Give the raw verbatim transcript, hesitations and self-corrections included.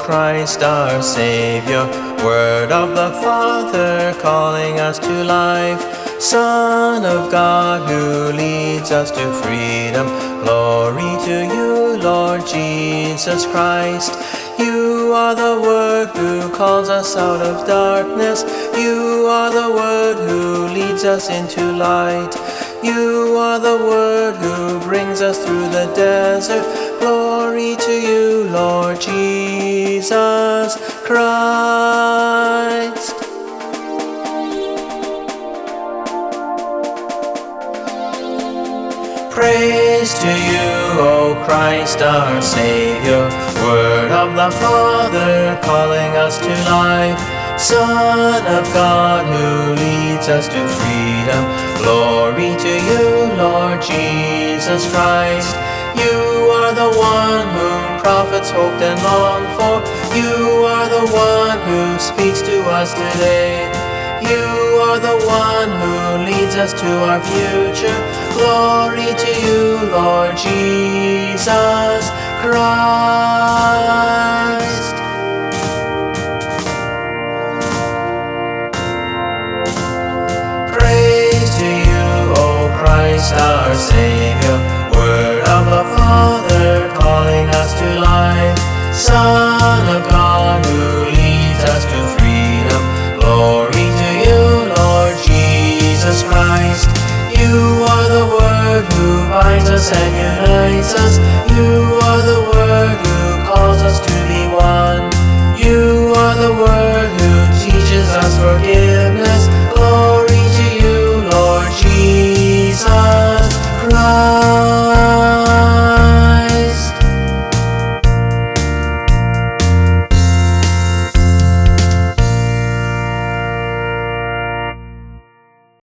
Christ our Savior, Word of the Father calling us to life, Son of God who leads us to freedom. Glory to you, Lord Jesus Christ. You are the Word who calls us out of darkness. You are the Word who leads us into light. You are the Word who brings us through the desert. Glory to you, Lord Jesus Christ. Praise to you, O Christ our Savior, Word of the Father calling us to life, Son of God who leads us to freedom. Glory to you, Lord Jesus Christ. You are the one whom prophets hoped and longed for. You are the one who speaks to us today. You are the one who leads us to our future. Glory to you, Lord Jesus Christ. Praise to you, O Christ our Savior, Word of the Father calling us to life, Son of God who leads us to freedom. Glory to you, Lord Jesus Christ. You are the Word who binds us and unites us. You